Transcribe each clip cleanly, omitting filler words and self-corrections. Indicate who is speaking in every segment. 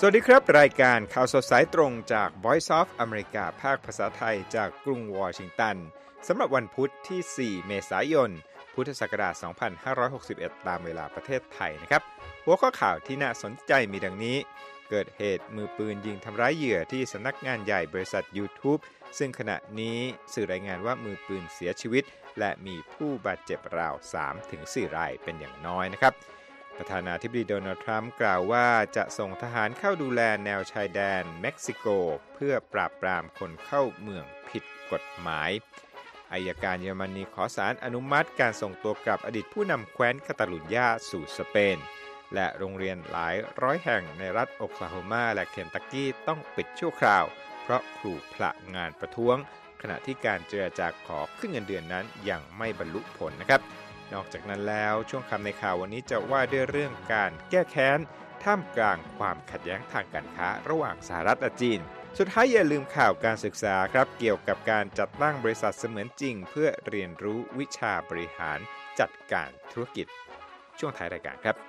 Speaker 1: สวัสดีครับรายการข่าวสดสายตรงจาก Voice of America ภาคภาษาไทยจากกรุงวอชิงตันสำหรับวันพุธที่ 4 เมษายน พุทธศักราช 2561 ตามเวลาประเทศไทยนะครับหัวข้อข่าวที่น่าสนใจมีดังนี้เกิดเหตุมือปืนยิงทำร้ายเหยื่อที่สำนักงานใหญ่บริษัท YouTube ซึ่งขณะนี้สื่อรายงานว่ามือปืนเสียชีวิตและมีผู้บาดเจ็บราว 3-4 รายเป็นอย่างน้อยนะครับประธานาธิบดีโดนัลด์ทรัมป์กล่าวว่าจะส่งทหารเข้าดูแลแนวชายแดนเม็กซิโกเพื่อปราบปรามคนเข้าเมืองผิดกฎหมายอัยการเยอรมนีขอศาลอนุมัติการส่งตัวกลับอดีตผู้นำแคว้นคาตาลุญญาสู่สเปนและโรงเรียนหลายร้อยแห่งในรัฐโอคลาโฮมาและเคนตักกี้ต้องปิดชั่วคราวเพราะครูผละงานประท้วงขณะที่การเจรจาขอขึ้นเงินเดือนนั้นยังไม่บรรลุผลนะครับนอกจากนั้นแล้วช่วงคำในข่าววันนี้จะว่าด้วยเรื่องการแก้แค้นท่ามกลางความขัดแย้งทางการค้าระหว่างสหรัฐและจีนสุดท้ายอย่าลืมข่าวการศึกษาครับเกี่ยวกับการจัดตั้งบริษัทเสมือนจริงเพื่อเรียนรู้วิชาบริหารจัดการธุรกิจช่วงท้ายรายการครับ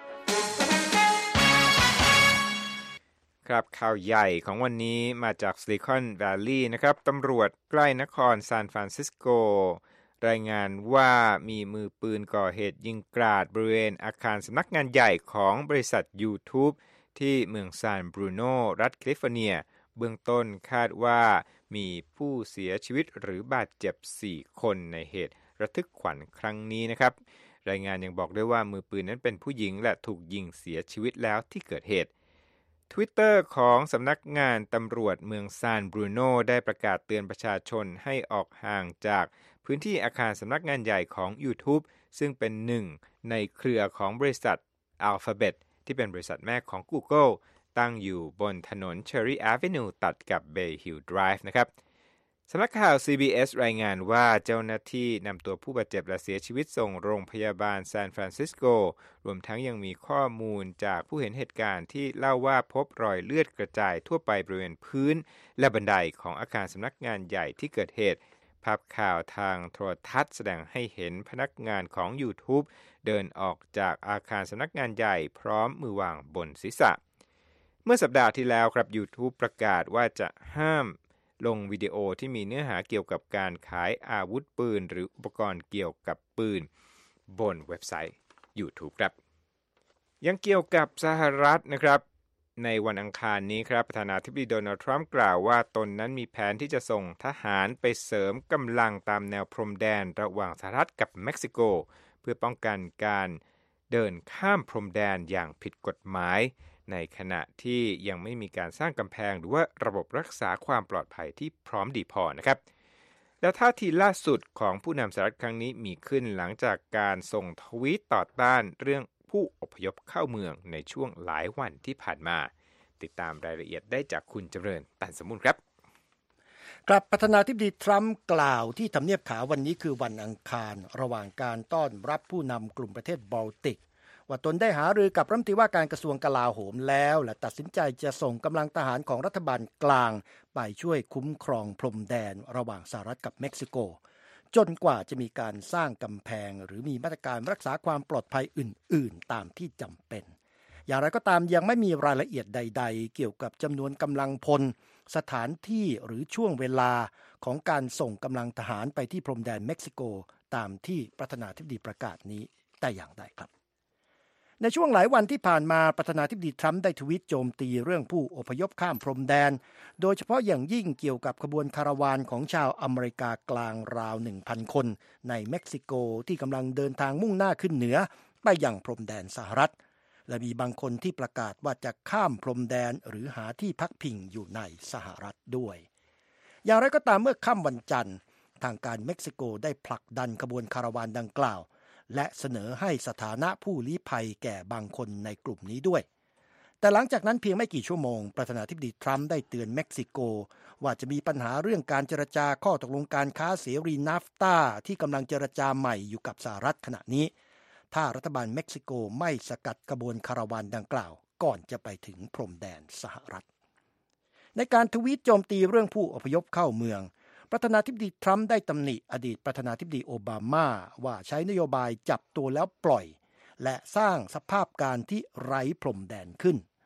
Speaker 1: ครับข่าวใหญ่ของวันนี้มาจากซิลิคอนแวลลีย์นะครับตำรวจใกล้นครซานฟรานซิสโกรายงานว่ามีมือปืนก่อเหตุยิงกราดบริเวณอาคารสำนักงานใหญ่ของบริษัท YouTube ที่เมืองซานบรูโนรัฐแคลิฟอร์เนียเบื้องต้นคาดว่ามีผู้เสียชีวิตหรือบาดเจ็บ4คนในเหตุระทึกขวัญครั้งนี้นะครับรายงานยังบอกด้วยว่ามือปืนนั้นเป็นผู้หญิงและถูกยิงเสียชีวิตแล้วที่เกิดเหตุTwitter ของสำนักงานตำรวจเมืองซานบรูโนได้ประกาศเตือนประชาชนให้ออกห่างจากพื้นที่อาคารสำนักงานใหญ่ของ YouTube ซึ่งเป็นหนึ่งในเครือของบริษัท Alphabet ที่เป็นบริษัทแม่ของ Google ตั้งอยู่บนถนน Cherry Avenue ตัดกับ Bay Hill Drive นะครับสำนักข่าว CBS รายงานว่าเจ้าหน้าที่นำตัวผู้บาดเจ็บและเสียชีวิตส่งโรงพยาบาลซานฟรานซิสโกรวมทั้งยังมีข้อมูลจากผู้เห็นเหตุการณ์ที่เล่าว่าพบรอยเลือดกระจายทั่วไปบริเวณพื้นและบันไดของอาคารสำนักงานใหญ่ที่เกิดเหตุภาพข่าวทางโทรทัศน์แสดงให้เห็นพนักงานของ YouTube เดินออกจากอาคารสำนักงานใหญ่พร้อมมือวางบนศีรษะเมื่อสัปดาห์ที่แล้วครับ YouTube ประกาศว่าจะห้ามลงวิดีโอที่มีเนื้อหาเกี่ยวกับการขายอาวุธปืนหรืออุปกรณ์เกี่ยวกับปืนบนเว็บไซต์ YouTube ครับยังเกี่ยวกับสหรัฐนะครับในวันอังคารนี้ครับประธานาธิบดีโดนัลด์ทรัมป์กล่าวว่าตนนั้นมีแผนที่จะส่งทหารไปเสริมกำลังตามแนวพรมแดนระหว่างสหรัฐกับเม็กซิโกเพื่อป้องกันการเดินข้ามพรมแดนอย่างผิดกฎหมายในขณะที่ยังไม่มีการสร้างกำแพงหรือว่าระบบรักษาความปลอดภัยที่พร้อมดีพอนะครับและท่าทีล่าสุดของผู้นำสหรัฐครั้งนี้มีขึ้นหลังจากการส่งทวีตต่อต้านเรื่องผู้อพยพเข้าเมืองในช่วงหลายวันที่ผ่านมาติดตามรายละเอียดได้จากคุณจำเริญตันสมุนครับ
Speaker 2: ครับประธานาธิบดีทรัมป์กล่าวที่ทำเนียบขาววันนี้คือวันอังคารระหว่างการต้อนรับผู้นำกลุ่มประเทศบอลติกว่าตนได้หารือกับรัฐมนตรีว่าการกระทรวงกลาโหมแล้วและตัดสินใจจะส่งกำลังทหารของรัฐบาลกลางไปช่วยคุ้มครองพรมแดนระหว่างสหรัฐกับเม็กซิโกจนกว่าจะมีการสร้างกำแพงหรือมีมาตรการรักษาความปลอดภัยอื่นๆตามที่จำเป็นอย่างไรก็ตามยังไม่มีรายละเอียดใดๆเกี่ยวกับจำนวนกำลังพลสถานที่หรือช่วงเวลาของการส่งกำลังทหารไปที่พรมแดนเม็กซิโกตามที่ประธานาธิบดีประกาศนี้แต่อย่างใดครับในช่วงหลายวันที่ผ่านมาประธานาธิบดีทรัมป์ได้ทวีตโจมตีเรื่องผู้อพยพข้ามพรมแดนโดยเฉพาะอย่างยิ่งเกี่ยวกับขบวนคาราวานของชาวอเมริกากลางราว 1,000 คนในเม็กซิโกที่กำลังเดินทางมุ่งหน้าขึ้นเหนือไปยังพรมแดนสหรัฐและมีบางคนที่ประกาศว่าจะข้ามพรมแดนหรือหาที่พักพิงอยู่ในสหรัฐด้วยอย่างไรก็ตามเมื่อค่ำวันจันทร์ทางการเม็กซิโกได้ผลักดันขบวนคาราวานดังกล่าวและเสนอให้สถานะผู้ลี้ภัยแก่บางคนในกลุ่มนี้ด้วยแต่หลังจากนั้นเพียงไม่กี่ชั่วโมงประธานาธิบดีทรัมป์ได้เตือนเม็กซิโกว่าจะมีปัญหาเรื่องการเจรจาข้อตกลงการค้าเสรีนาฟตาที่กำลังเจรจาใหม่อยู่กับสหรัฐขณะนี้ถ้ารัฐบาลเม็กซิโกไม่สกัดขบวนคาราวานดังกล่าวก่อนจะไปถึงพรมแดนสหรัฐในการทวีตโจมตีเรื่องผู้อพยพเข้าเมืองประธานาธิบดีทรัมป์ได้ตำหนิอดีตประธานาธิบดีโอบามาว่าใช้นโยบายจับตัวแล้วปล่อยและสร้างสภาพการที่ไร้พรมแดนขึ้น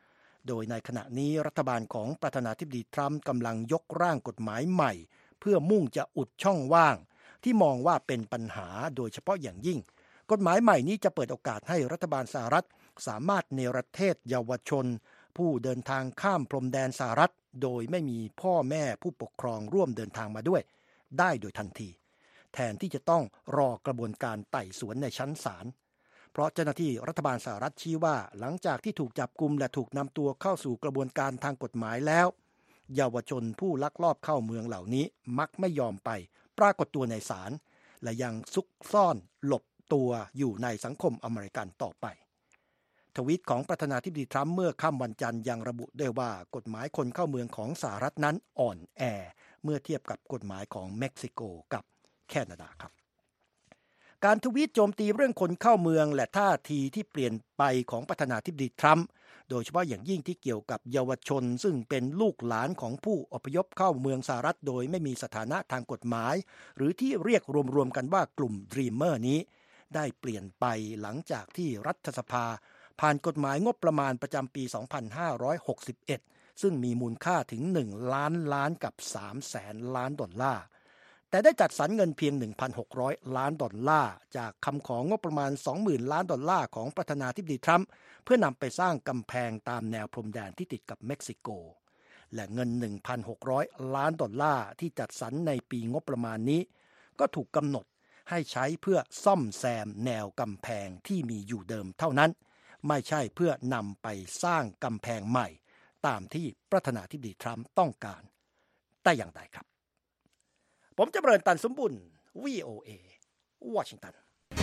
Speaker 2: โดยในขณะนี้รัฐบาลของประธานาธิบดีทรัมป์กำลังยกร่างกฎหมายใหม่เพื่อมุ่งจะอุดช่องว่างที่มองว่าเป็นปัญหาโดยเฉพาะอย่างยิ่งกฎหมายใหม่นี้จะเปิดโอกาสให้รัฐบาลสหรัฐสามารถเนรเทศเยาวชนผู้เดินทางข้ามพรมแดนสหรัฐโดยไม่มีพ่อแม่ผู้ปกครองร่วมเดินทางมาด้วยได้โดยทันทีแทนที่จะต้องรอกระบวนการไต่สวนในชั้นศาลเพราะเจ้าหน้าที่รัฐบาลสหรัฐชี้ว่าหลังจากที่ถูกจับกุมและถูกนำตัวเข้าสู่กระบวนการทางกฎหมายแล้วเยาวชนผู้ลักลอบเข้าเมืองเหล่านี้มักไม่ยอมไปปรากฏตัวในศาลและยังซุกซ่อนหลบตัวอยู่ในสังคมอเมริกันต่อไปทวีตของประธานาธิบดีทรัมป์เมื่อค่ำวันจันทร์ยังระบุด้วยว่ากฎหมายคนเข้าเมืองของสหรัฐนั้นอ่อนแอเมื่อเทียบกับกฎหมายของเม็กซิโกกับแคนาดาครับการทวีตโจมตีเรื่องคนเข้าเมืองและท่าทีที่เปลี่ยนไปของประธานาธิบดีทรัมป์โดยเฉพาะอย่างยิ่งที่เกี่ยวกับเยาวชนซึ่งเป็นลูกหลานของผู้อพยพเข้าเมืองสหรัฐโดยไม่มีสถานะทางกฎหมายหรือที่เรียกรวมๆกันว่ากลุ่ม Dreamer นี้ได้เปลี่ยนไปหลังจากที่รัฐสภาผ่านกฎหมายงบประมาณประจำปี 2561 ซึ่งมีมูลค่าถึง1 ล้านล้านกับ300,000 ล้านดอลลาร์แต่ได้จัดสรรเงินเพียง 1,600 ล้านดอลลาร์จากคำของงบประมาณ 20,000 ล้านดอลลาร์ของประธานาธิบดีทรัมป์เพื่อนำไปสร้างกำแพงตามแนวพรมแดนที่ติดกับเม็กซิโกและเงิน 1,600 ล้านดอลลาร์ที่จัดสรรในปีงบประมาณนี้ก็ถูกกำหนดให้ใช้เพื่อซ่อมแซมแนวกำแพงที่มีอยู่เดิมเท่านั้นไม่ใช่เพื่อนำไปสร้างกำแพงใหม่ตามที่ประธานาธิบดีทรัมป์ต้องการแต่อย่างใดครับผมจำเริญตันสมบุญ VOA วอชิงตัน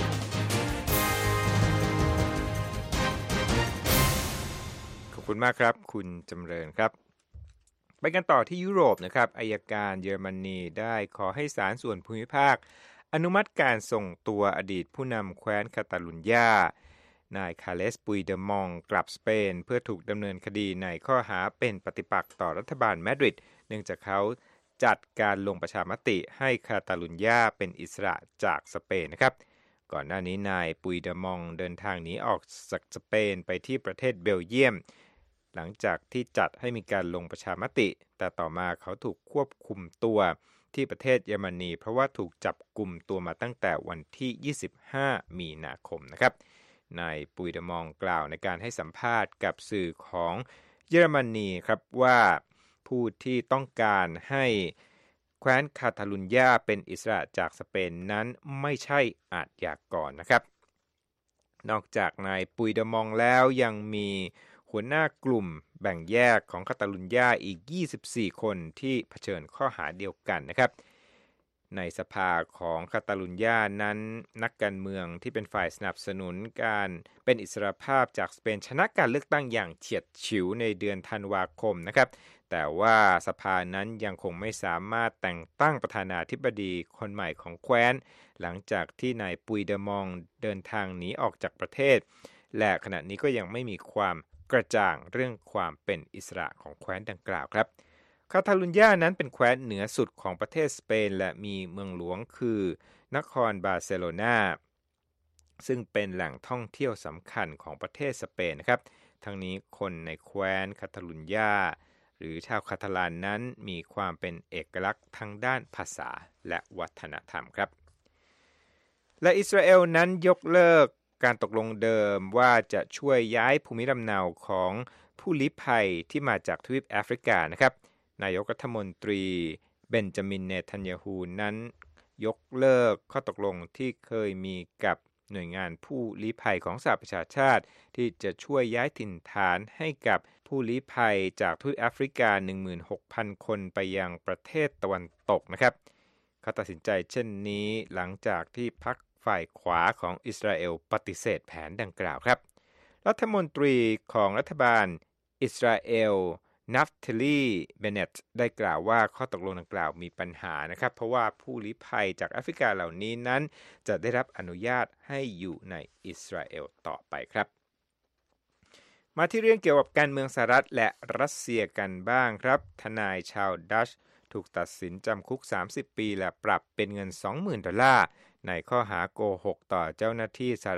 Speaker 1: ขอบคุณมากครับคุณจำเริญครับไปกันต่อที่ยุโรปนะครับอัยการเยอรมนีได้ขอให้ศาลส่วนภูมิภาคอนุมัติการส่งตัวอดีตผู้นำแคว้นคาตาลุญญานายคาเลส ปุยเดมองกลับสเปนเพื่อถูกดำเนินคดีในข้อหาเป็นปฏิปักษ์ต่อรัฐบาลมาดริดเนื่องจากเขาจัดการลงประชามติให้คาตาลุญญาเป็นอิสระจากสเปนนะครับก่อนหน้านี้นายปุยเดมองเดินทางหนีออกจากสเปนไปที่ประเทศเบลเยียมหลังจากที่จัดให้มีการลงประชามติแต่ต่อมาเขาถูกควบคุมตัวที่ประเทศเยอรมนีเพราะว่าถูกจับกุมตัวมาตั้งแต่วันที่25มีนาคมนะครับนายปุยเดมองกล่าวในการให้สัมภาษณ์กับสื่อของเยอรมนีครับว่าผู้ที่ต้องการให้แคว้นคาตาลุญญาเป็นอิสระจากสเปนนั้นไม่ใช่อาชญากรนะครับนอกจากนายปุยเดมองแล้วยังมีหัวหน้ากลุ่มแบ่งแยกของคาตาลุญญาอีก24คนที่เผชิญข้อหาเดียวกันนะครับในสภาของคาตาลุญญานั้นนักการเมืองที่เป็นฝ่ายสนับสนุนการเป็นอิสรภาพจากสเปนชนะการเลือกตั้งอย่างเฉียดฉิวในเดือนธันวาคมนะครับแต่ว่าสภานั้นยังคงไม่สามารถแต่งตั้งประธานาธิบดีคนใหม่ของแคว้นหลังจากที่นายปุยเดมองเดินทางหนีออกจากประเทศและขณะนี้ก็ยังไม่มีความกระจ่างเรื่องความเป็นอิสระของแคว้นดังกล่าวครับคาตาลุญญานั้นเป็นแคว้นเหนือสุดของประเทศสเปนและมีเมืองหลวงคือนครบาร์เซโลนาซึ่งเป็นแหล่งท่องเที่ยวสำคัญของประเทศสเปนนะครับทั้งนี้คนในแคว้นคาตาลุญญาหรือชาวคาตาลานนั้นมีความเป็นเอกลักษณ์ทางด้านภาษาและวัฒนธรรมครับและอิสราเอลนั้นยกเลิกการตกลงเดิมว่าจะช่วยย้ายภูมิลำเนาของผู้ลี้ภัยที่มาจากทวีปแอฟริกานะครับนายกรัฐมนตรีเบนจามิน เนทันยาฮูนั้นยกเลิกข้อตกลงที่เคยมีกับหน่วยงานผู้ลี้ภัยของสหประชาชาติที่จะช่วยย้ายถิ่นฐานให้กับผู้ลี้ภัยจากทวีปแอฟริกา 16,000 คนไปยังประเทศตะวันตกนะครับเขาตัดสินใจเช่นนี้หลังจากที่พรรคฝ่ายขวาของอิสราเอลปฏิเสธแผนดังกล่าวครับรัฐมนตรีของรัฐบาลอิสราเอลนัฟเทลีเบเนตได้กล่าวว่าข้อตกลงดังกล่าวมีปัญหานะครับเพราะว่าผู้ลี้ภัยจากแอฟริกาเหล่านี้นั้นจะได้รับอนุญาตให้อยู่ในอิสราเอลต่อไปครับมาที่เรื่องเกี่ยวกับการเมืองสหรัฐและรัสเซียกันบ้างครับทนายชาวดัชถูกตัดสินจำคุก30 ปีและปรับเป็นเงิน $20,000 ในข้อหาโกหกต่อเจ้าหน้าที่สหรัฐ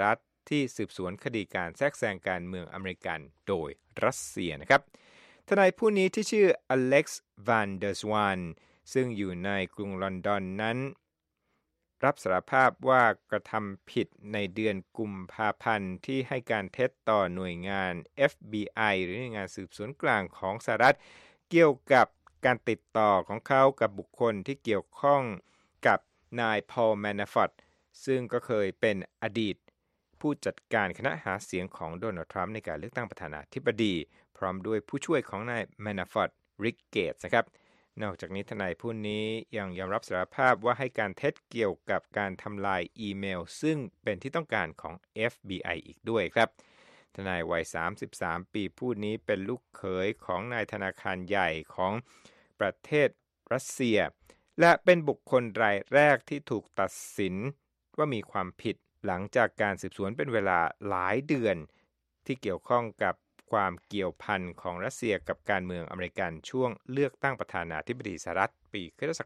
Speaker 1: ที่สืบสวนคดีการแทรกแซงการเมืองอเมริกันโดยรัสเซียนะครับทนายผู้นี้ที่ชื่ออเล็กซ์ van der Zwaan ซึ่งอยู่ในกรุงลอนดอนนั้นรับสารภาพว่ากระทำผิดในเดือนกุมภาพันธ์ที่ให้การเท็จต่อหน่วยงาน FBI หรือหน่วยงานสืบสวนกลางของสหรัฐเกี่ยวกับการติดต่อของเขากับบุคคลที่เกี่ยวข้องกับนายพอล แมนาฟอร์ตซึ่งก็เคยเป็นอดีตผู้จัดการคณะหาเสียงของโดนัลด์ทรัมป์ในการเลือกตั้งประธานาธิบดีพร้อมด้วยผู้ช่วยของนายแมนาฟอร์ต ริก เกตส์นะครับนอกจากนี้ทนายผู้นี้ยังยอมรับสารภาพว่าให้การเท็จเกี่ยวกับการทำลายอีเมลซึ่งเป็นที่ต้องการของ FBI อีกด้วยครับทนายวัย33ปีผู้นี้เป็นลูกเขยของนายธนาคารใหญ่ของประเทศรัสเซียและเป็นบุคคลรายแรกที่ถูกตัดสินว่ามีความผิดหลังจากการสืบสวนเป็นเวลาหลายเดือนที่เกี่ยวข้องกับความเกี่ยวพันของรัสเซียกับการเมืองอเมริกันช่วงเลือกตั้งประธานาธิบดีสหรัฐปีค.ศ.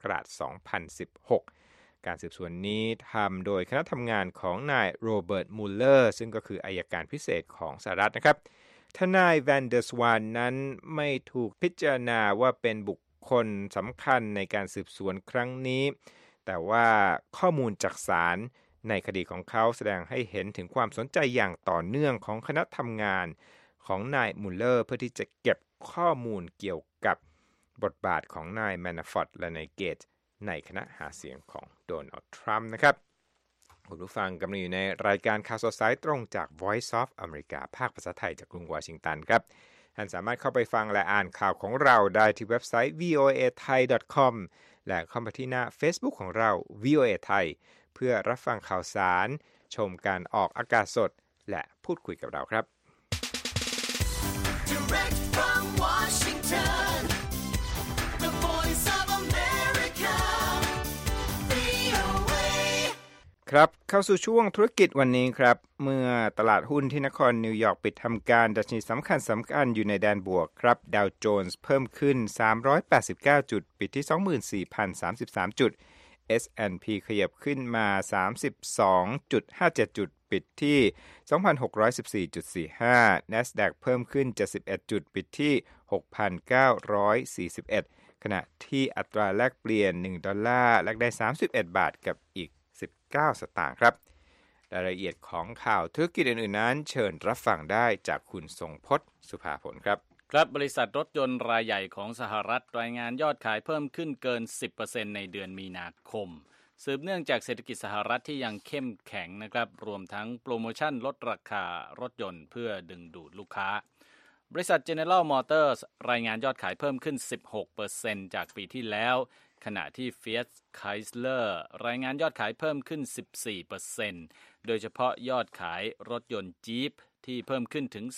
Speaker 1: 2016 การสืบสวนนี้ทำโดยคณะทำงานของนายโรเบิร์ต มูลเลอร์ซึ่งก็คืออัยการพิเศษของสหรัฐนะครับทนาย van der Zwaan นั้นไม่ถูกพิจารณาว่าเป็นบุคคลสำคัญในการสืบสวนครั้งนี้แต่ว่าข้อมูลจากศาลในคดีของเขาแสดงให้เห็นถึงความสนใจอย่างต่อเนื่องของคณะทำงานของนายมูลเลอร์เพื่อที่จะเก็บข้อมูลเกี่ยวกับบทบาทของนายแมนาฟอร์ตและนายเกตส์ในคณะหาเสียงของโดนัลด์ทรัมป์นะครับคุณผู้ฟังกำลังอยู่ในรายการข่าวสดสายตรงจาก Voice of America ภาคภาษาไทยจากกรุงวอชิงตันครับท่านสามารถเข้าไปฟังและอ่านข่าวของเราได้ที่เว็บไซต์ voathai.com และเข้ามาที่หน้า Facebook ของเรา VOA Thai เพื่อรับฟังข่าวสารชมการออกอากาศสดและพูดคุยกับเราครับ
Speaker 3: Direct from Washington, the voice of America, VOA.
Speaker 1: ครับเข้าสู่ช่วงธุรกิจวันนี้ครับเมื่อตลาดหุ้นที่นครนิวยอร์กปิดทำการดัชนีสำคัญอยู่ในแดนบวกครับดาวโจนส์เพิ่มขึ้น389จุดปิดที่ 24,033 จุด S&P ขยับขึ้นมา 32.57 จุดปิดที่ 2,614.45 NASDAQ เพิ่มขึ้น71จุดปิดที่ 6,941 ขณะที่อัตราแลกเปลี่ยน1ดอลลาร์แลกได้31บาทกับอีก19สตางค์ครับรายละเอียดของข่าวธุรกิจอื่นๆนั้นเชิญรับฟังได้จากคุณทรงพจน์ สุภาผลครับ
Speaker 4: ครับบริษัทรถยนต์รายใหญ่ของสหรัฐรายงานยอดขายเพิ่มขึ้นเกิน 10% ในเดือนมีนาคมสืบเนื่องจากเศรษฐกิจสหรัฐที่ยังเข้มแข็งนะครับรวมทั้งโปรโมชั่นลดราคารถยนต์เพื่อดึงดูดลูกค้าบริษัท General Motors รายงานยอดขายเพิ่มขึ้น 16% จากปีที่แล้วขณะที่ Fiat Chrysler รายงานยอดขายเพิ่มขึ้น 14% โดยเฉพาะยอดขายรถยนต์ Jeep ที่เพิ่มขึ้นถึง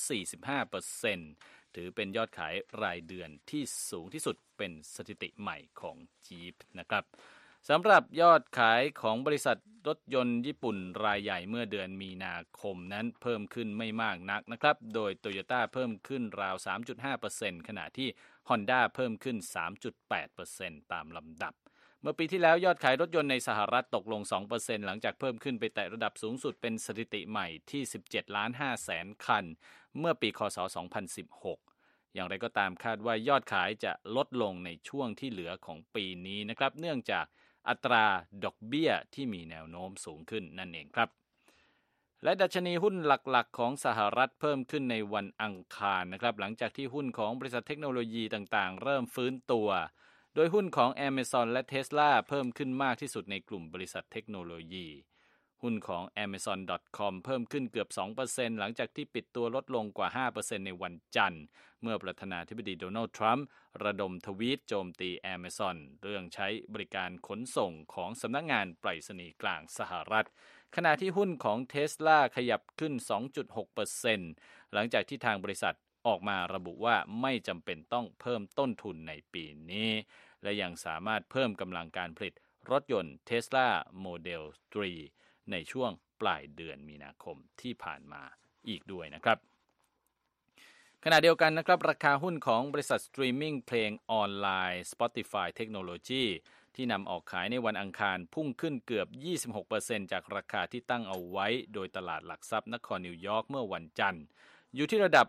Speaker 4: 45%ถือเป็นยอดขายรายเดือนที่สูงที่สุดเป็นสถิติใหม่ของ Jeep นะครับสำหรับยอดขายของบริษัทรถยนต์ญี่ปุ่นรายใหญ่เมื่อเดือนมีนาคมนั้นเพิ่มขึ้นไม่มากนักนะครับโดย Toyota เพิ่มขึ้นราว 3.5% ขณะที่ Honda เพิ่มขึ้น 3.8% ตามลำดับเมื่อปีที่แล้วยอดขายรถยนต์ในสหรัฐตกลง 2% หลังจากเพิ่มขึ้นไปแตะระดับสูงสุดเป็นสถิติใหม่ที่ 17.5 คันเมื่อปีคศ 2016 อย่างไรก็ตามคาดว่ายอดขายจะลดลงในช่วงที่เหลือของปีนี้นะครับเนื่องจากอัตราดอกเบี้ยที่มีแนวโน้มสูงขึ้นนั่นเองครับและดัชนีหุ้นหลักๆของสหรัฐเพิ่มขึ้นในวันอังคารนะครับหลังจากที่หุ้นของบริษัทเทคโนโลยีต่างๆเริ่มฟื้นตัวโดยหุ้นของ Amazon และ Tesla เพิ่มขึ้นมากที่สุดในกลุ่มบริษัทเทคโนโลยีหุ้นของ Amazon.com เพิ่มขึ้นเกือบ 2% หลังจากที่ปิดตัวลดลงกว่า 5% ในวันจันทร์เมื่อประธานาธิบดีโดนัลด์ทรัมป์ระดมทวีตโจมตี Amazon เรื่องใช้บริการขนส่งของสำนักงานไปรษณีย์กลางสหรัฐขณะที่หุ้นของ Tesla ขยับขึ้น 2.6% หลังจากที่ทางบริษัทออกมาระบุว่าไม่จำเป็นต้องเพิ่มต้นทุนในปีนี้และยังสามารถเพิ่มกำลังการผลิตรถยนต์ Tesla Model 3 ในช่วงปลายเดือนมีนาคมที่ผ่านมาอีกด้วยนะครับขณะเดียวกันนะครับราคาหุ้นของบริษัทสตรีมมิ่งเพลงออนไลน์ Spotify Technology ที่นำออกขายในวันอังคารพุ่งขึ้นเกือบ 26% จากราคาที่ตั้งเอาไว้โดยตลาดหลักทรัพย์นครนิวยอร์กเมื่อวันจันทร์อยู่ที่ระดับ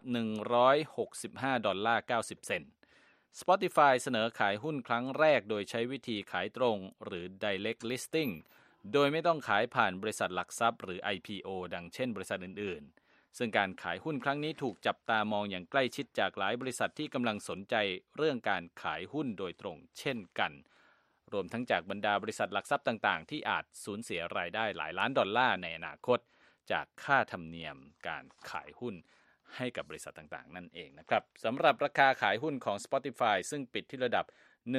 Speaker 4: $165.90 Spotify เสนอขายหุ้นครั้งแรกโดยใช้วิธีขายตรงหรือ Direct Listing โดยไม่ต้องขายผ่านบริษัทหลักทรัพย์หรือ IPO ดังเช่นบริษัทอื่นๆซึ่งการขายหุ้นครั้งนี้ถูกจับตามองอย่างใกล้ชิดจากหลายบริษัทที่กำลังสนใจเรื่องการขายหุ้นโดยตรงเช่นกันรวมทั้งจากบรรดาบริษัทหลักทรัพย์ต่างๆที่อาจสูญเสียรายได้หลายล้านดอลลาร์ในอนาคตจากค่าธรรมเนียมการขายหุ้นให้กับบริษัทต่างๆนั่นเองนะครับสำหรับราคาขายหุ้นของ Spotify ซึ่งปิดที่ระดับ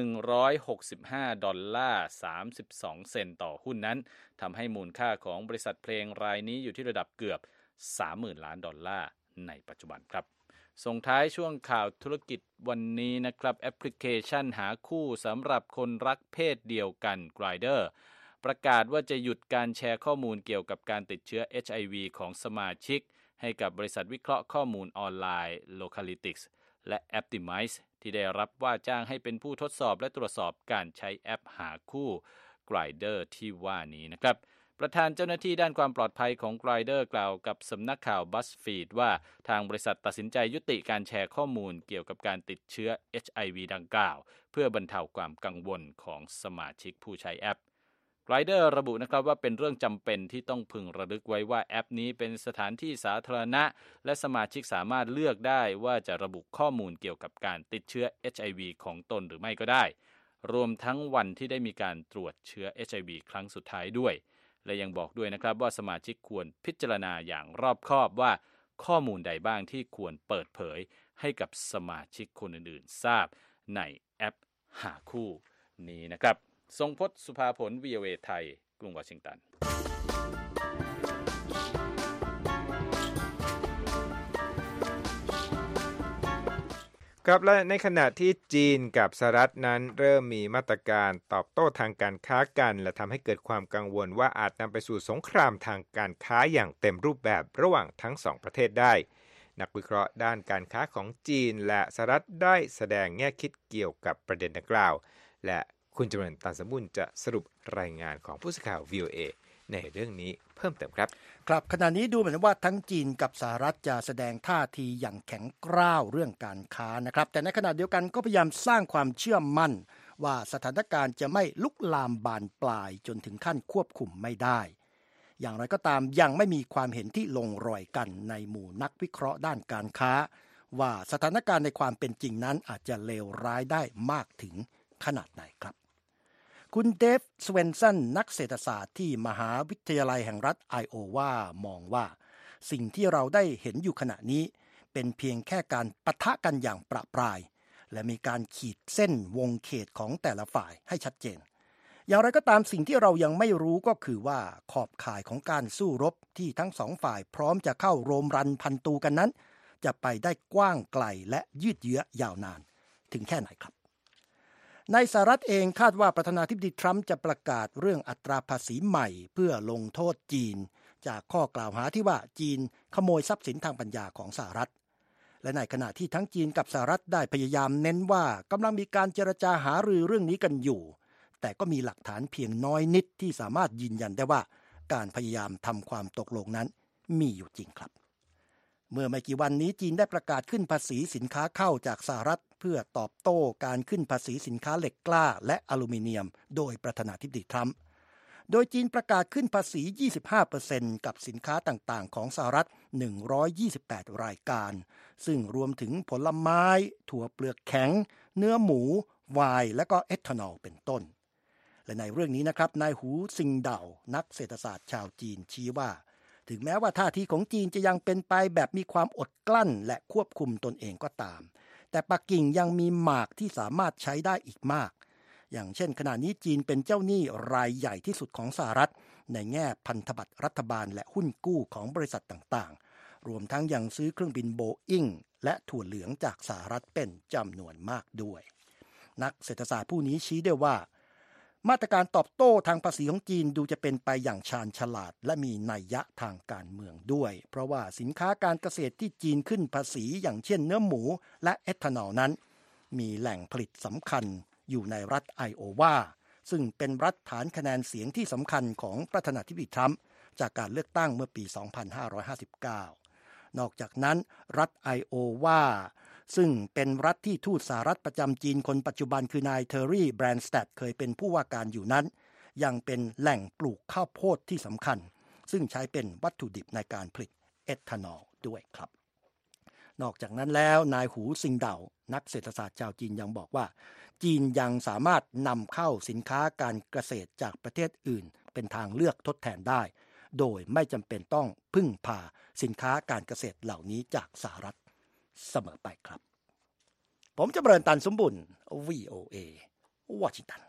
Speaker 4: $165.32 ต่อหุ้นนั้นทำให้มูลค่าของบริษัทเพลงรายนี้อยู่ที่ระดับเกือบ 30,000 ล้านดอลลาร์ในปัจจุบันครับส่งท้ายช่วงข่าวธุรกิจวันนี้นะครับแอปพลิเคชันหาคู่สำหรับคนรักเพศเดียวกัน Grindr ประกาศว่าจะหยุดการแชร์ข้อมูลเกี่ยวกับการติดเชื้อ HIV ของสมาชิกให้กับบริษัทวิเคราะห์ข้อมูลออนไลน์ Localytics และ Optimize ที่ได้รับว่าจ้างให้เป็นผู้ทดสอบและตรวจสอบการใช้แอปหาคู่ Grindr ที่ว่านี้นะครับประธานเจ้าหน้าที่ด้านความปลอดภัยของ Grindr กล่าวกับสำนักข่าว BuzzFeed ว่าทางบริษัทตัดสินใจยุติการแชร์ข้อมูลเกี่ยวกับการติดเชื้อ HIV ดังกล่าวเพื่อบรรเทาความกังวลของสมาชิกผู้ใช้แอป Grindr ระบุนะครับว่าเป็นเรื่องจำเป็นที่ต้องพึงระลึกไว้ว่าแอปนี้เป็นสถานที่สาธารณะและสมาชิกสามารถเลือกได้ว่าจะระบุข้อมูลเกี่ยวกับการติดเชื้อ HIV ของตนหรือไม่ก็ได้รวมทั้งวันที่ได้มีการตรวจเชื้อ HIV ครั้งสุดท้ายด้วยและยังบอกด้วยนะครับว่าสมาชิกควรพิจารณาอย่างรอบคอบว่าข้อมูลใดบ้างที่ควรเปิดเผยให้กับสมาชิกคนอื่นๆทราบในแอปหาคู่นี้นะครับทรงพจน์สุภาผล VOA ไทยกรุงวอชิงตัน
Speaker 1: ครับและในขณะที่จีนกับสหรัฐนั้นเริ่มมีมาตรการตอบโต้ทางการค้ากันและทำให้เกิดความกังวลว่าอาจนำไปสู่สงครามทางการค้าอย่างเต็มรูปแบบระหว่างทั้งสองประเทศได้นักวิเคราะห์ด้านการค้าของจีนและสหรัฐได้แสดงแง่คิดเกี่ยวกับประเด็นดังกล่าวและคุณจำเริญ ตันสมบูรณ์จะสรุปรายงานของผู้สื่อข่าว VOA ในเรื่องนี้เพิ่มเติมครับ
Speaker 2: ครับขณะนี้ดูเหมือนว่าทั้งจีนกับสหรัฐจะแสดงท่าทีอย่างแข็งกร้าวเรื่องการค้านะครับแต่ในขณะเดียวกันก็พยายามสร้างความเชื่อมั่นว่าสถานการณ์จะไม่ลุกลามบานปลายจนถึงขั้นควบคุมไม่ได้อย่างไรก็ตามยังไม่มีความเห็นที่ลงรอยกันในหมู่นักวิเคราะห์ด้านการค้าว่าสถานการณ์ในความเป็นจริงนั้นอาจจะเลวร้ายได้มากถึงขนาดไหนครับคุณเดฟ สเวนสันนักเศรษฐศาสตร์ที่มหาวิทยาลัยแห่งรัฐไอโอวามองว่าสิ่งที่เราได้เห็นอยู่ขณะนี้เป็นเพียงแค่การปะทะกันอย่างประปรายและมีการขีดเส้นวงเขตของแต่ละฝ่ายให้ชัดเจนอย่างไรก็ตามสิ่งที่เรายังไม่รู้ก็คือว่าขอบข่ายของการสู้รบที่ทั้งสองฝ่ายพร้อมจะเข้าโรมรันพันตูกันนั้นจะไปได้กว้างไกลและยืดเยื้อยาวนานถึงแค่ไหนครับในสหรัฐเองคาดว่าประธานาธิบดีทรัมป์จะประกาศเรื่องอัตราภาษีใหม่เพื่อลงโทษจีนจากข้อกล่าวหาที่ว่าจีนขโมยทรัพย์สินทางปัญญาของสหรัฐและในขณะที่ทั้งจีนกับสหรัฐได้พยายามเน้นว่ากำลังมีการเจรจาหารือเรื่องนี้กันอยู่แต่ก็มีหลักฐานเพียงน้อยนิดที่สามารถยืนยันได้ว่าการพยายามทำความตกลงนั้นมีอยู่จริงครับเมื่อไม่กี่วันนี้จีนได้ประกาศขึ้นภาษีสินค้าเข้าจากสหรัฐเพื่อตอบโต้การขึ้นภาษีสินค้าเหล็กกล้าและอลูมิเนียมโดยประธานาธิบดีทรัมป์โดยจีนประกาศขึ้นภาษี 25% กับสินค้าต่างๆของสหรัฐ128รายการซึ่งรวมถึงผลไม้ถั่วเปลือกแข็งเนื้อหมูไวน์และก็เอทานอลเป็นต้นและในเรื่องนี้นะครับนายหูซิงเดานักเศรษฐศาสตร์ชาวจีนชี้ว่าถึงแม้ว่าท่าทีของจีนจะยังเป็นไปแบบมีความอดกลั้นและควบคุมตนเองก็ตามแต่ปักกิ่งยังมีหมากที่สามารถใช้ได้อีกมากอย่างเช่นขณะนี้จีนเป็นเจ้าหนี้รายใหญ่ที่สุดของสหรัฐในแง่พันธบัตรรัฐบาลและหุ้นกู้ของบริษัทต่างๆรวมทั้งยังซื้อเครื่องบินโบอิงและถั่วเหลืองจากสหรัฐเป็นจำนวนมากด้วยนักเศรษฐศาสตร์ผู้นี้ชี้ได้ว่ามาตรการตอบโต้ทางภาษีของจีนดูจะเป็นไปอย่างชาญฉลาดและมีนัยยะทางการเมืองด้วยเพราะว่าสินค้าการเกษตรที่จีนขึ้นภาษีอย่างเช่นเนื้อหมูและเอทานอลนั้นมีแหล่งผลิตสำคัญอยู่ในรัฐไอโอวาซึ่งเป็นรัฐฐานคะแนนเสียงที่สำคัญของประธานาธิบดีทรัมป์จากการเลือกตั้งเมื่อปี 2559 นอกจากนั้นรัฐไอโอวาซึ่งเป็นรัฐที่ทูตสหรัฐประจำจีนคนปัจจุบันคือนายเทอร์รี่แบรนสแตดเคยเป็นผู้ว่าการอยู่นั้นยังเป็นแหล่งปลูกข้าวโพดที่สำคัญซึ่งใช้เป็นวัตถุดิบในการผลิตเอทานอลด้วยครับนอกจากนั้นแล้วนายหูซิงเดานักเศรษฐศาสตร์ชาวจีนยังบอกว่าจีนยังสามารถนำเข้าสินค้าการเกษตรจากประเทศอื่นเป็นทางเลือกทดแทนได้โดยไม่จำเป็นต้องพึ่งพาสินค้าการเกษตรเหล่านี้จากสหรัฐเสมอไปครับผมจำเริญตันสมบุญ VOA วอชิงตัน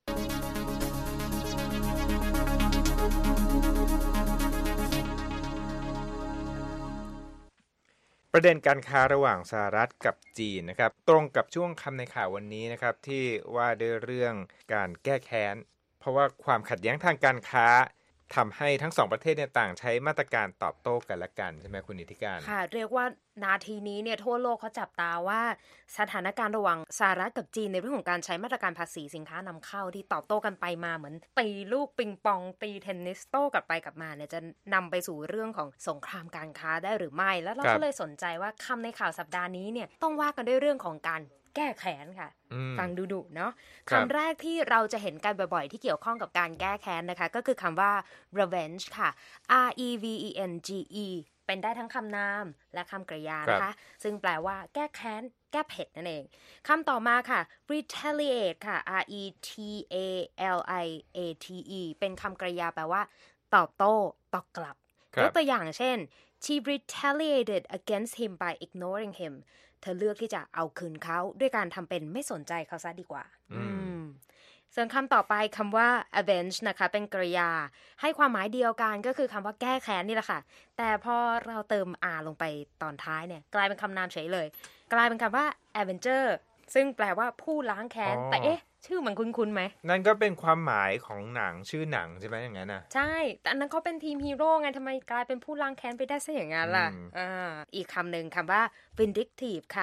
Speaker 1: ประเด็นการค้าระหว่างสหรัฐกับจีนนะครับตรงกับช่วงคำในข่าววันนี้นะครับที่ว่าด้วยเรื่องการแก้แค้นเพราะว่าความขัดแย้งทางการค้าทำให้ทั้งสองประเทศเนี่ยต่างใช้มาตรการตอบโต้กันและกันใช่ไหมคุณนิติการ
Speaker 5: ค่ะเรียกว่านาทีนี้เนี่ยทั่วโลกเขาจับตาว่าสถานการณ์ระหว่างสหรัฐกับจีนในเรื่องของการใช้มาตรการภาษีสินค้านำเข้าที่ตอบโต้กันไปมาเหมือนตีลูกปิงปองตีเทนนิสโต้กลับไปกลับมาเนี่ยจะนำไปสู่เรื่องของสงครามการค้าได้หรือไม่แล้วเราก็เลยสนใจว่าคำในข่าวสัปดาห์นี้เนี่ยต้องว่ากันด้วยเรื่องของการแก้แค้นค่ะฟังดุๆเนาะคำแรกที่เราจะเห็นกันบ่อยๆที่เกี่ยวข้องกับการแก้แค้นนะคะก็คือคำว่า revenge ค่ะ R-E-V-E-N-G-E เป็นได้ทั้งคำนามและคำกริยานะคะซึ่งแปลว่าแก้แค้นแก้เผ็ดนั่นเองคำต่อมาค่ะ retaliate ค่ะ R-E-T-A-L-I-A-T-E เป็นคำกริยาแปลว่าตอบโต้ตอบกลับยกตัวอย่างเช่น She retaliated against him by ignoring himเธอเลือกที่จะเอาคืนเขาด้วยการทำเป็นไม่สนใจเขาซะดีกว่าส่วนคำต่อไปคำว่า avenge นะคะเป็นกริยาให้ความหมายเดียวกันก็คือคำว่าแก้แค้นนี่แหละค่ะแต่พอเราเติม r ลงไปตอนท้ายเนี่ยกลายเป็นคำนามเฉยเลยกลายเป็นคำว่า avenger ซึ่งแปลว่าผู้ล้างแค้นแต่เอ๊ะชื่อมันคุ้นๆไหม
Speaker 1: นั่นก็เป็นความหมายของหนังชื่อหนังใช่ไหมอย่างนั้นนะ
Speaker 5: ใช่แต่อันนั้นเขาเป็นทีมฮีโร่ไงทำไมกลายเป็นผู้ล้างแค้นไปได้ซะอย่างนั้นล่ะอีกคำหนึ่งคำว่า vindictive ค่ะ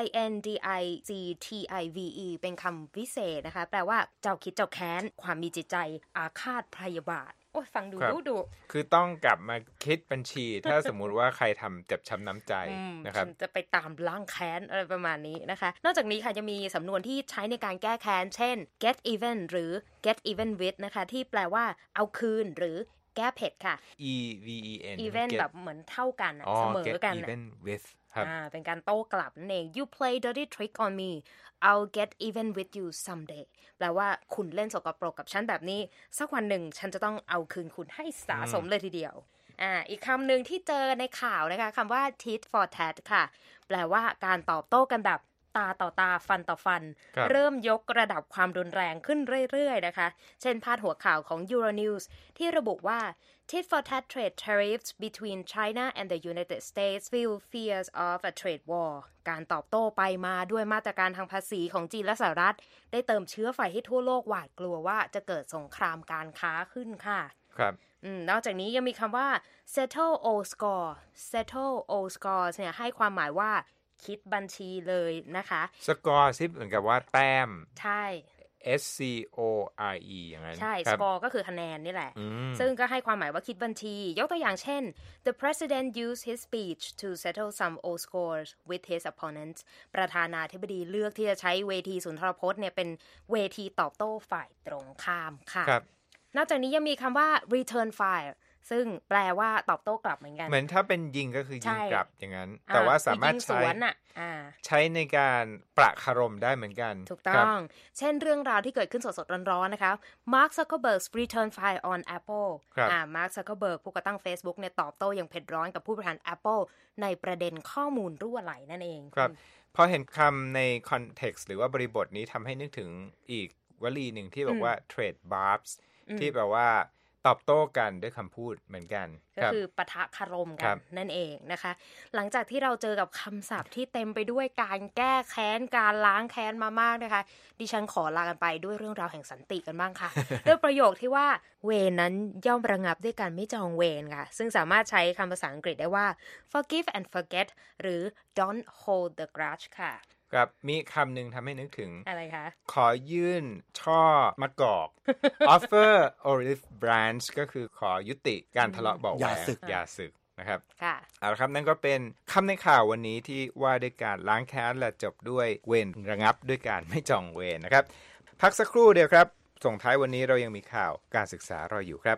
Speaker 5: V-I-N-D-I-C-T-I-V-E เป็นคำวิเศษนะคะแปลว่าเจ้าคิดเจ้าแค้นความมีจิตใจอาฆาตพยาบาทโอ้ยฟังดู
Speaker 1: คือต้องกลับมาคิดบัญชีถ้าสมมุติว่าใครทำเจ็บช้ำน้ำใจนะครับ
Speaker 5: จะไปตามล้างแค้นอะไรประมาณนี้นะคะนอกจากนี้ค่ะจะมีสำนวนที่ใช้ในการแก้แค้นเช่น get even หรือ get even with นะคะที่แปลว่าเอาคืนหรือแก้เผ็ดค่ะ
Speaker 1: E-V-E-N
Speaker 5: even แบบเหมือ เท่ากันเสมอกัน
Speaker 1: get even with ครับ
Speaker 5: เป็นการโต้กลับนั่นเอง you play dirty trick on me I'll get even with you someday แปลว่าคุณเล่นสกปรกกับฉันแบบนี้สักวันหนึ่งฉันจะต้องเอาคืนคุณให้สะสมเลยทีเดียวอีกคำหนึ่งที่เจอในข่าวนะคะคำว่า tit for tat ค่ะแปลว่าการตอบโต้กันแบบตาต่อตาฟันต่อฟันเริ่มยกระดับความรุนแรงขึ้นเรื่อยๆนะคะเช่นพาดหัวข่าวของ Euronews ที่ระบุว่า tit for tat trade tariffs between China and the United States fuel fears of a trade war การตอบโต้ไปมาด้วยมาตรการทางภาษีของจีนและสหรัฐได้เติมเชื้อไฟให้ทั่วโลกหวาดกลัวว่าจะเกิดสงครามการค้าขึ้นค่ะ
Speaker 1: ครับ
Speaker 5: นอกจากนี้ยังมีคำว่า settle old score settle old scores เนี่ยให้ความหมายว่าคิดบัญชีเลยนะคะ
Speaker 1: สกอร์ซิเหมือนกับว่าแต้ม
Speaker 5: ใช่
Speaker 1: S-C-O-R-E อย่างนั้น
Speaker 5: ใช่สกอร์ก็คือคะแนนนี่แหละซึ่งก็ให้ความหมายว่าคิดบัญชียกตัวอย่างเช่น The president used his speech to settle some old scores with his opponents ประธานาธิบดีเลือกที่จะใช้เวทีสุนทรพจน์เนี่ยเป็นเวทีตอบโต้ฝ่ายตรงข้ามค่ะนอกจากนี้ยังมีคำว่า return fireซึ่งแปลว่าตอบโต้กลับเหมือนกัน
Speaker 1: เหมือนถ้าเป็นยิงก็คือยิงกลับอย่างนั้นแต่ว่าสามารถใช้ในการประคารมได้เหมือนกัน
Speaker 5: ถูกต้องเช่นเรื่องราวที่เกิดขึ้นสดๆร้อนๆนะคะ Mark Zuckerberg's return fire on Apple Mark Zuckerberg ผู้ก่อตั้ง Facebook เนี่ยตอบโต้อย่างเผ็ดร้อนกับผู้บริหาร Apple ในประเด็นข้อมูลรั่วไหลนั่นเอง
Speaker 1: ครับพอเห็นคำในคอนเท็กซ์หรือว่าบริบทนี้ทำให้นึกถึงอีกวลีหนึ่งที่บอกว่า trade barbs ที่แปลว่าตอบโต้กันด้วยคำพูดเหมือนกัน
Speaker 5: ก็คือปะทะคารมกันนั่นเองนะคะหลังจากที่เราเจอกับคำศัพท์ที่เต็มไปด้วยการแก้แค้นการล้างแค้นมามากนะคะดิฉันขอลากันไปด้วยเรื่องราวแห่งสันติกันบ้างค่ะ ด้วยประโยคที่ว่าเวรนั้นย่อมระงับด้วยการไม่จองเวรค่ะซึ่งสามารถใช้คำภาษาอังกฤษได้ว่า forgive and forget หรือ don't hold the grudge ค่ะ
Speaker 1: ครับมีคำหนึ่งทำให้นึกถึง
Speaker 5: อะไรคะ
Speaker 1: ขอยื่นช่อมะกอก offer olive branch ก็คือขอยุติการทะเลาะเบาะแว้งอย่าศึกนะครับ
Speaker 5: ค่ะ
Speaker 1: เอาละครับนั่นก็เป็นคำในข่าววันนี้ที่ว่าด้วยการล้างแค้นและจบด้วยเวรระงับด้วยการไม่จองเวรนะครับพักสักครู่เดียวครับส่งท้ายวันนี้เรายังมีข่าวการศึกษารออยู่ครับ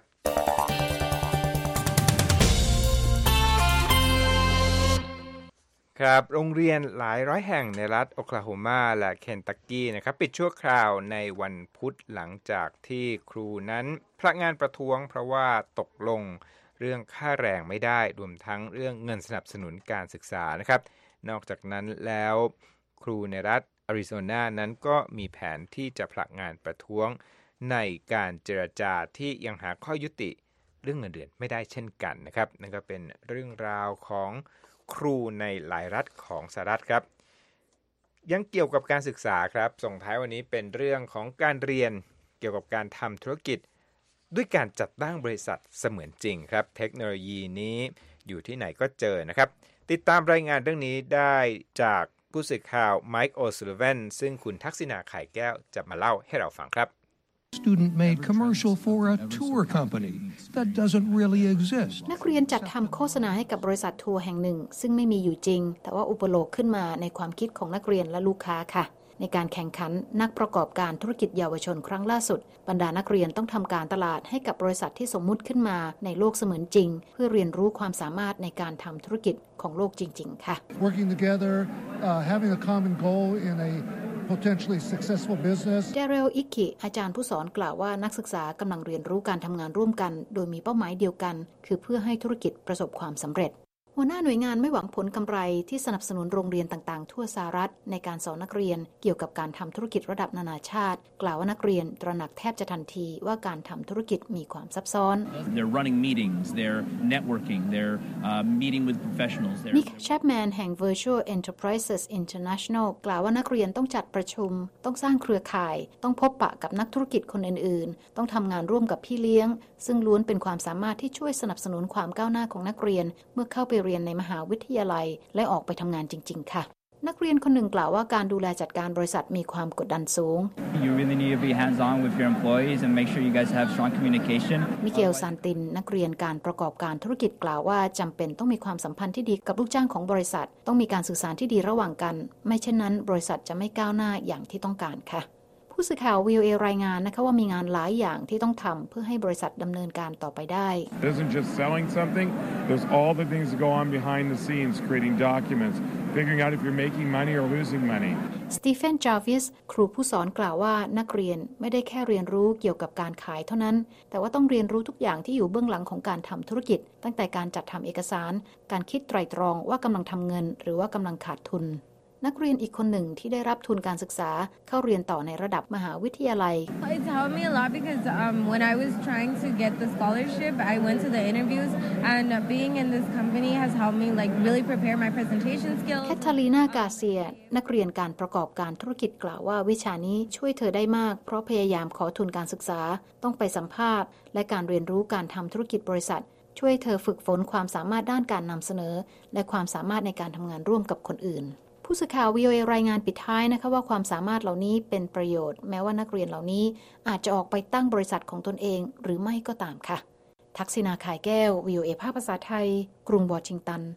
Speaker 1: ครับโรงเรียนหลายร้อยแห่งในรัฐโอคลาโฮมาและเคนตักกี้นะครับปิดชั่วคราวในวันพุธหลังจากที่ครูนั้นพนักงานประท้วงเพราะว่าตกลงเรื่องค่าแรงไม่ได้รวมทั้งเรื่องเงินสนับสนุนการศึกษานะครับนอกจากนั้นแล้วครูในรัฐอาริโซนานั้นก็มีแผนที่จะผลักงานประท้วงในการเจรจาที่ยังหาข้อยุติเรื่องเงินเดือนไม่ได้เช่นกันนะครับนั่นก็เป็นเรื่องราวของครูในหลายรัฐของสหรัฐครับยังเกี่ยวกับการศึกษาครับส่งท้ายวันนี้เป็นเรื่องของการเรียนเกี่ยวกับการทำธุรกิจด้วยการจัดตั้งบริษัทเสมือนจริงครับเทคโนโลยีนี้อยู่ที่ไหนก็เจอนะครับติดตามรายงานเรื่องนี้ได้จากผู้สื่อข่าวไมค์โอซูลิแวนซึ่งคุณทักษิณาไข่แก้วจะมาเล่าให้เราฟังครับ
Speaker 6: Student-made commercial for a tour company that doesn't really exist.
Speaker 7: นักเรียนจัดทำโฆษณาให้กับบริษัททัวร์แห่งหนึ่งซึ่งไม่มีอยู่จริงแต่ว่าอุปโลกขึ้นมาในความคิดของนักเรียนและลูกค้าค่ะในการแข่งขันนักประกอบการธุรกิจเยาวชนครั้งล่าสุดบรรดานักเรียนต้องทำการตลาดให้กับบริษัทที่สมมุติขึ้นมาในโลกเสมือนจริงเพื่อเรียนรู้ความสามารถในการทำธุรกิจของโลกจริงๆค่ะ
Speaker 8: Working together, having a common goal in a potentially successful business.
Speaker 7: Daryl Icky อาจารย์ผู้สอนกล่าวว่านักศึกษากำลังเรียนรู้การทำงานร่วมกันโดยมีเป้าหมายเดียวกันคือเพื่อให้ธุรกิจประสบความสำเร็จหัวหน้าหน่วยงานไม่หวังผลกำไรที่สนับสนุนโรงเรียนต่างๆทั่วสหรัฐในการสอนนักเรียนเกี่ยวกับการทำธุรกิจระดับนานาชาติกล่าวว่านักเรียนตระหนักแทบจะทันทีว่าการทำธุรกิจมีความซับซ้อน
Speaker 9: They're running meetings, they're networking, they're meeting with professionals.
Speaker 7: Nick Chapman แห่ง Virtual Enterprises International กล่าวว่านักเรียนต้องจัดประชุมต้องสร้างเครือข่ายต้องพบปะกับนักธุรกิจคนอื่นๆต้องทำงานร่วมกับพี่เลี้ยงซึ่งล้วนเป็นความสามารถที่ช่วยสนับสนุนความก้าวหน้าของนักเรียนเมื่อเข้าไปเรียนในมหาวิทยาลัยและออกไปทำงานจริงๆค่ะนักเรียนคนหนึ่งกล่าวว่าการดูแลจัดการบริษัทมีความกดดันสูง
Speaker 9: You really need to be hands-on with your employees and make sure you guys have strong communication.
Speaker 7: มิเกลซานตินนักเรียนการประกอบการธุรกิจกล่าวว่าจำเป็นต้องมีความสัมพันธ์ที่ดีกับลูกจ้างของบริษัทต้องมีการสื่อสารที่ดีระหว่างกันไม่เช่นนั้นบริษัทจะไม่ก้าวหน้าอย่างที่ต้องการค่ะผู้สื่อข่าว VOA รายงานนะคะว่ามีงานหลายอย่างที่ต้องทำเพื่อให้บริษัทดำเนินการต่อไปได้
Speaker 10: It isn't just selling something. There's all the things that go on behind the scenes, creating documents, figuring out if you're making money or losing money.
Speaker 7: Stephen Jarvis ครูผู้สอนกล่าวว่านักเรียนไม่ได้แค่เรียนรู้เกี่ยวกับการขายเท่านั้นแต่ว่าต้องเรียนรู้ทุกอย่างที่อยู่เบื้องหลังของการทำธุรกิจตั้งแต่การจัดทำเอกสารการคิดไตร่ตรองว่ากำลังทำเงินหรือว่ากำลังขาดทุนนักเรียนอีกคนหนึ่งที่ได้รับทุนการศึกษาเข้าเรียนต่อในระดับมหาวิทยาลัย
Speaker 11: It's helped me a lot because when I was trying to get the scholarship, I went to the interviews, and being in this company has helped me like really prepare my presentation skills.
Speaker 7: แคทาลีนากาเซียนักเรียนการประกอบการธุรกิจกล่าวว่าวิชานี้ช่วยเธอได้มากเพราะพยายามขอทุนการศึกษาต้องไปสัมภาษณ์และการเรียนรู้การทำธุรกิจบริษัทช่วยเธอฝึกฝนความสามารถด้านการนำเสนอและความสามารถในการทำงานร่วมกับคนอื่นผู้สื่อข่าว VOA รายงานปิดท้ายนะคะว่าความสามารถเหล่านี้เป็นประโยชน์แม้ว่านักเรียนเหล่านี้อาจจะออกไปตั้งบริษัทของตนเองหรือไม่ก็ตามค่ะทักษิณาข่ายแก้ว VOA ภาคภาษาไทยกรุงวอชิงตัน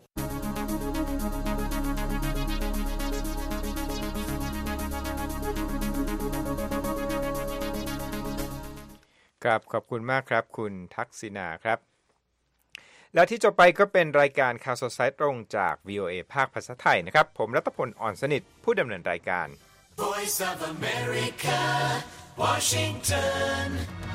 Speaker 1: ครับขอบคุณมากครับคุณทักษิณาครับแล้วที่จบไปก็เป็นรายการข่าวสดสายตรงจาก VOA ภาคภาษาไทยนะครับผมรัตพล อ่อนสนิทผู้ดำเนินรายการ
Speaker 3: Voice of America, Washington